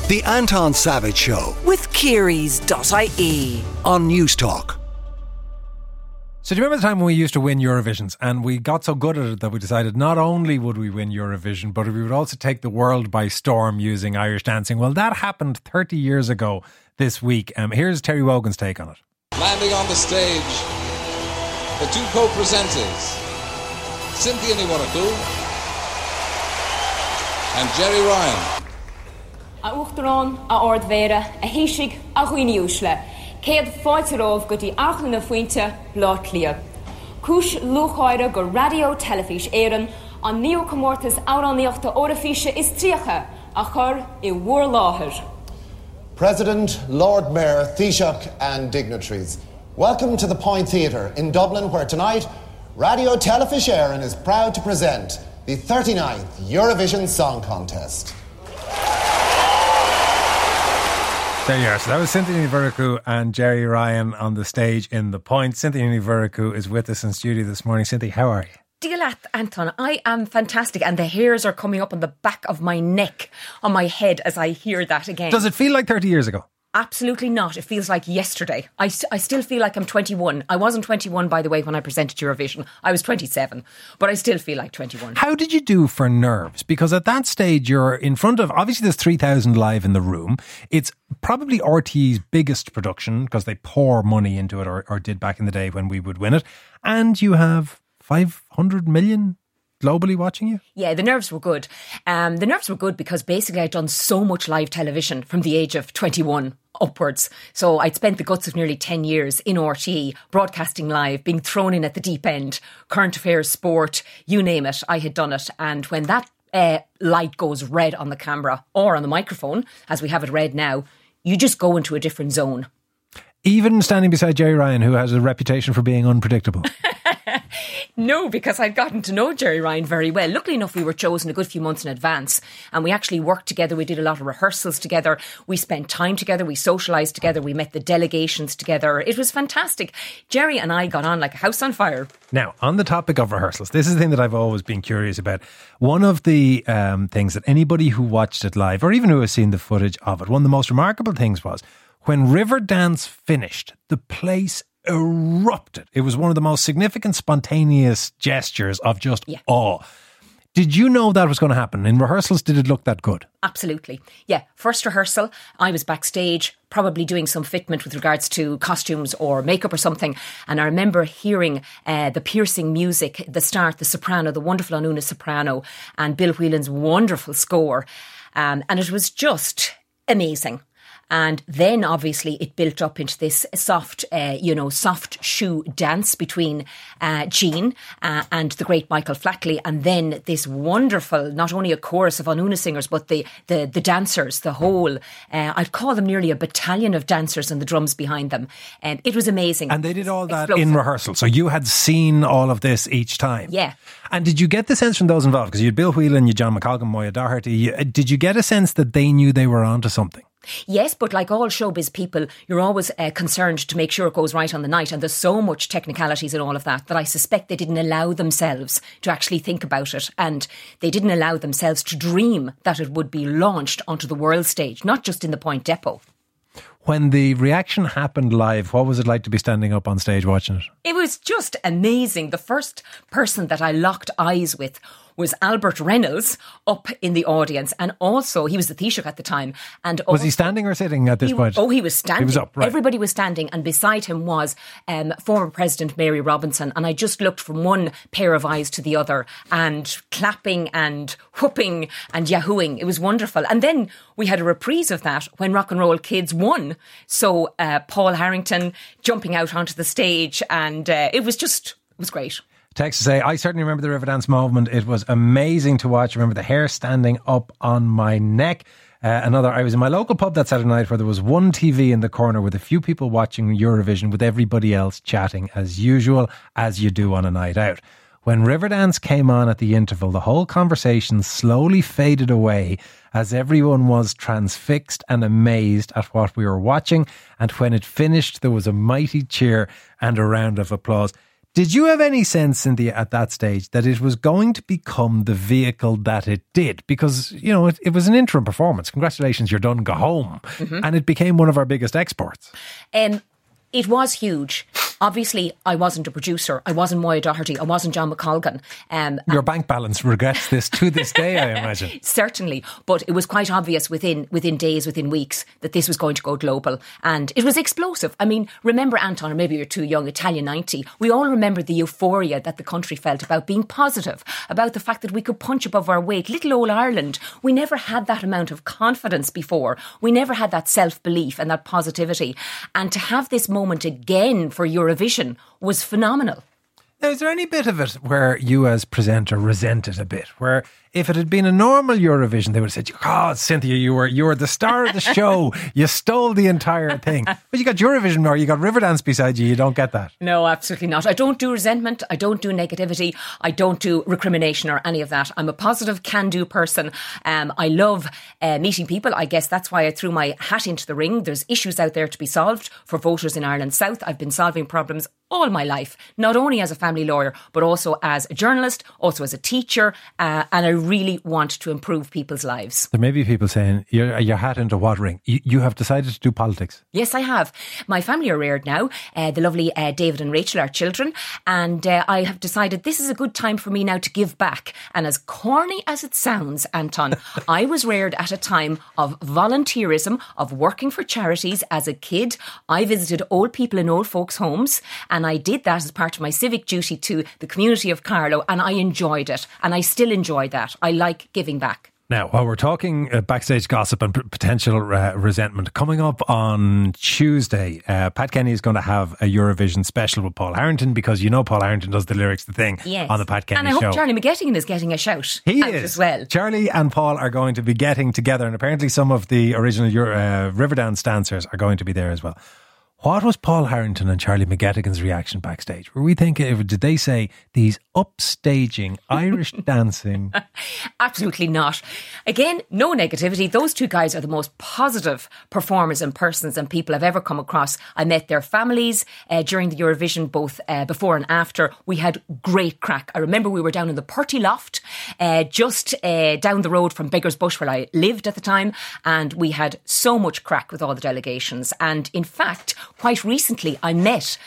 The Anton Savage Show with Kearys.ie on News Talk. So do you remember the time when we used to win Eurovisions and we got so good at it that we decided not only would we win Eurovision, but we would also take the world by storm using Irish dancing? Well, that happened 30 years ago this week. Here's Terry Wogan's take on it. Landing on the stage, the two co-presenters, Cynthia Niwanaku and Jerry Ryan. A Uachtarán, a Ordmhéire, a Hísigh, a Ghuineúsle. Céad fáilte go dtí achan na fointe Lát Lia. Cúis luchhaire go radio telefís éireann an neocomórtas áráníochta orafíse is tríocha a chur I mhuir láthair. President, Lord Mayor, Taoiseach and dignitaries, welcome to the Point Theatre in Dublin, where tonight Radio Telefís Éireann is proud to present the 39th Eurovision Song Contest. There you are. So that was Cynthia Niwanaku and Jerry Ryan on the stage in The Point. Cynthia Niwanaku is with us in studio this morning. Cynthia, how are you? Dialat, Anton, I am fantastic, and the hairs are coming up on the back of my neck, on my head, as I hear that again. Does it feel like 30 years ago? Absolutely not. It feels like yesterday. I still feel like I'm 21. I wasn't 21, by the way, when I presented Eurovision. I was 27, but I still feel like 21. How did you do for nerves? Because at that stage, you're in front of, obviously there's 3,000 live in the room. It's probably RT's biggest production because they pour money into it, or did back in the day when we would win it. And you have 500 million globally watching you? Yeah, the nerves were good. The nerves were good because basically I'd done so much live television from the age of 21 upwards. So I'd spent the guts of nearly 10 years in RTE, broadcasting live, being thrown in at the deep end, current affairs, sport, you name it, I had done it. And when that light goes red on the camera or on the microphone, as we have it red now, you just go into a different zone. Even standing beside Jerry Ryan, who has a reputation for being unpredictable. No, because I'd gotten to know Jerry Ryan very well. Luckily enough, we were chosen a good few months in advance and we actually worked together. We did a lot of rehearsals together. We spent time together. We socialised together. We met the delegations together. It was fantastic. Jerry and I got on like a house on fire. Now, on the topic of rehearsals, this is the thing that I've always been curious about. One of the things that anybody who watched it live, or even who has seen the footage of it, one of the most remarkable things was when Riverdance finished, the place erupted. It was one of the most significant spontaneous gestures of just awe. Did you know that was going to happen? In rehearsals, did it look that good? Absolutely. Yeah. First rehearsal, I was backstage, probably doing some fitment with regards to costumes or makeup or something. And I remember hearing the piercing music, the start, the soprano, the wonderful Anuna soprano, and Bill Whelan's wonderful score. And it was just amazing. And then obviously it built up into this soft shoe dance between Jean and the great Michael Flatley. And then this wonderful, not only a chorus of Anuna singers, but the dancers, the whole, I'd call them nearly a battalion of dancers and the drums behind them. And it was amazing. And they did all that in rehearsal. So you had seen all of this each time. Yeah. And did you get the sense from those involved? Because you had Bill Whelan, you had John McColgan, Moya Doherty. Did you get a sense that they knew they were onto something? Yes, but like all showbiz people, you're always concerned to make sure it goes right on the night. And there's so much technicalities in all of that I suspect they didn't allow themselves to actually think about it. And they didn't allow themselves to dream that it would be launched onto the world stage, not just in the Point Depot. When the reaction happened live, what was it like to be standing up on stage watching it? It was just amazing. The first person that I locked eyes with was Albert Reynolds up in the audience, and also he was the Taoiseach at the time. And was he standing or sitting at this point? Oh, he was standing. He was up, right. Everybody was standing, and beside him was former President Mary Robinson. And I just looked from one pair of eyes to the other, and clapping and whooping and yahooing. It was wonderful. And then we had a reprise of that when Rock and Roll Kids won. So Paul Harrington jumping out onto the stage, and it was great. Text to say, I certainly remember the Riverdance moment. It was amazing to watch. I remember the hair standing up on my neck. I was in my local pub that Saturday night where there was one TV in the corner with a few people watching Eurovision with everybody else chatting as usual, as you do on a night out. When Riverdance came on at the interval, the whole conversation slowly faded away as everyone was transfixed and amazed at what we were watching. And when it finished, there was a mighty cheer and a round of applause. Did you have any sense, Cynthia, at that stage that it was going to become the vehicle that it did? Because, you know, it was an interim performance. Congratulations, you're done, go home. And it became one of our biggest exports. It was huge. Obviously, I wasn't a producer. I wasn't Moya Doherty. I wasn't John McColgan. Your bank balance regrets this to this day, I imagine. Certainly. But it was quite obvious within days, within weeks, that this was going to go global. And it was explosive. I mean, remember, Anton, or maybe you're too young, Italia 90. We all remember the euphoria that the country felt about being positive, about the fact that we could punch above our weight. Little old Ireland. We never had that amount of confidence before. We never had that self-belief and that positivity. And to have this moment again for Eurovision was phenomenal. Now, is there any bit of it where you as presenter resent it a bit? Where if it had been a normal Eurovision, they would have said, "Oh, Cynthia, you were the star of the show. You stole the entire thing." But you got Eurovision or you got Riverdance beside you. You don't get that. No, absolutely not. I don't do resentment. I don't do negativity. I don't do recrimination or any of that. I'm a positive, can-do person. I love meeting people. I guess that's why I threw my hat into the ring. There's issues out there to be solved for voters in Ireland South. I've been solving problems all my life, not only as a family lawyer, but also as a journalist, also as a teacher, and I really want to improve people's lives. There may be people saying, your hat into what ring? You have decided to do politics. Yes, I have. My family are reared now, the lovely David and Rachel, our children, and I have decided this is a good time for me now to give back. And as corny as it sounds, Anton, I was reared at a time of volunteerism, of working for charities as a kid. I visited old people in old folks' homes, and I did that as part of my civic duty to the community of Carlow, and I enjoyed it, and I still enjoy that. I like giving back. Now, while we're talking backstage gossip and potential resentment, coming up on Tuesday, Pat Kenny is going to have a Eurovision special with Paul Harrington, because you know Paul Harrington does the lyrics, the thing, on the Pat Kenny show. And I hope Charlie McGettigan is getting a shout. He is as well. Charlie and Paul are going to be getting together, and apparently some of the original Riverdance dancers are going to be there as well. What was Paul Harrington and Charlie McGettigan's reaction backstage? Were we thinking, did they say these upstaging Irish dancing? Absolutely not. Again, no negativity. Those two guys are the most positive performers and persons and people I've ever come across. I met their families during the Eurovision, both before and after. We had great crack. I remember we were down in the Purty Loft, just down the road from Beggar's Bush, where I lived at the time, and we had so much crack with all the delegations. And in fact, quite recently, I met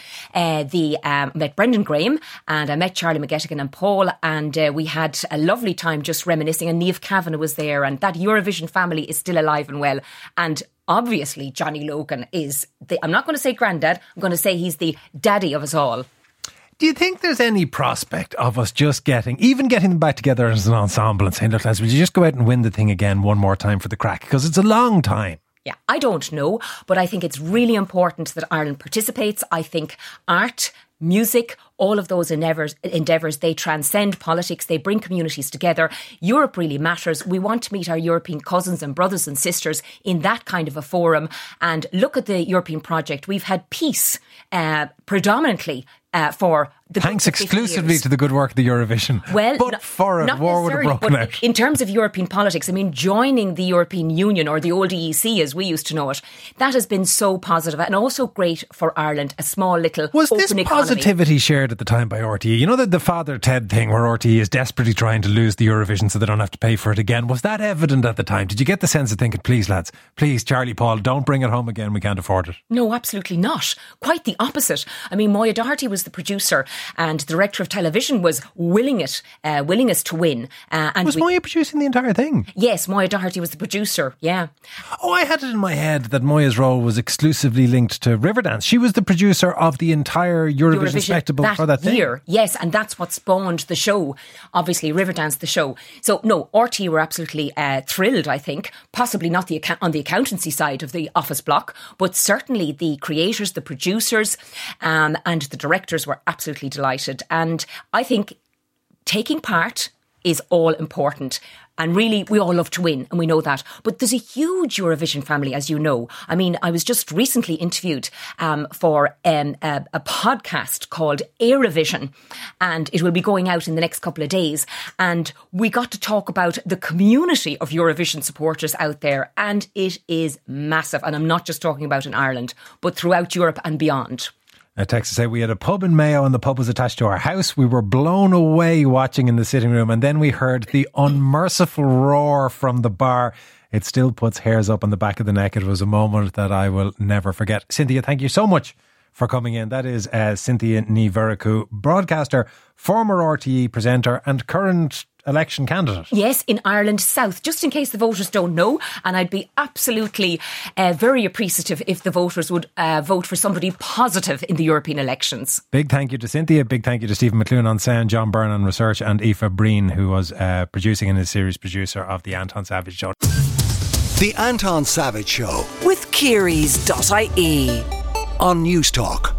met Brendan Graham, and I met Charlie McGettigan and Paul, and we had a lovely time just reminiscing. And Niamh Kavanagh was there, and that Eurovision family is still alive and well. And obviously, Johnny Logan is I'm not going to say granddad. I'm going to say he's the daddy of us all. Do you think there's any prospect of us just getting them back together as an ensemble and saying, "Look, lads, would you just go out and win the thing again one more time for the crack?" Because it's a long time. Yeah, I don't know, but I think it's really important that Ireland participates. I think art, music, all of those endeavours, they transcend politics. They bring communities together. Europe really matters. We want to meet our European cousins and brothers and sisters in that kind of a forum. And look at the European project. We've had peace predominantly for the thanks exclusively to the good work of the Eurovision. Well, but for it, war would have broken out. In terms of European politics, I mean, joining the European Union, or the old EEC as we used to know it, that has been so positive and also great for Ireland, a small little was open this economy. Positivity shared at the time by RTE? You know that the Father Ted thing where RTE is desperately trying to lose the Eurovision so they don't have to pay for it again. Was that evident at the time? Did you get the sense of thinking, please lads, please Charlie, Paul, don't bring it home again, we can't afford it? No, absolutely not. Quite the opposite. I mean, Moya Doherty was the producer and the director of television was willing us to win. Was Moya producing the entire thing? Yes, Moya Doherty was the producer, yeah. Oh, I had it in my head that Moya's role was exclusively linked to Riverdance. She was the producer of the entire Eurovision spectacle for that year. Thing. Yes, and that's what spawned the show. Obviously, Riverdance, the show. So, no, RTE were absolutely thrilled, I think. Possibly not on the accountancy side of the office block, but certainly the creators, the producers, and the directors were absolutely delighted. And I think taking part is all important. And really, we all love to win, and we know that. But there's a huge Eurovision family, as you know. I mean, I was just recently interviewed for a podcast called Aerovision, and it will be going out in the next couple of days. And we got to talk about the community of Eurovision supporters out there, and it is massive. And I'm not just talking about in Ireland, but throughout Europe and beyond. A text to say we had a pub in Mayo and the pub was attached to our house. We were blown away watching in the sitting room, and then we heard the unmerciful roar from the bar. It still puts hairs up on the back of the neck. It was a moment that I will never forget. Cynthia, thank you so much for coming in. That is Cynthia Ní Mhurchú, broadcaster, former RTE presenter and current election candidate. Yes, in Ireland South, just in case the voters don't know. And I'd be absolutely very appreciative if the voters would vote for somebody positive in the European elections. Big thank you to Cynthia. Big thank you to Stephen McLuhan on sound, John Byrne on research, and Aoife Breen, who was producing and is series producer of The Anton Savage Show. The Anton Savage Show With Kearys.ie on News Talk.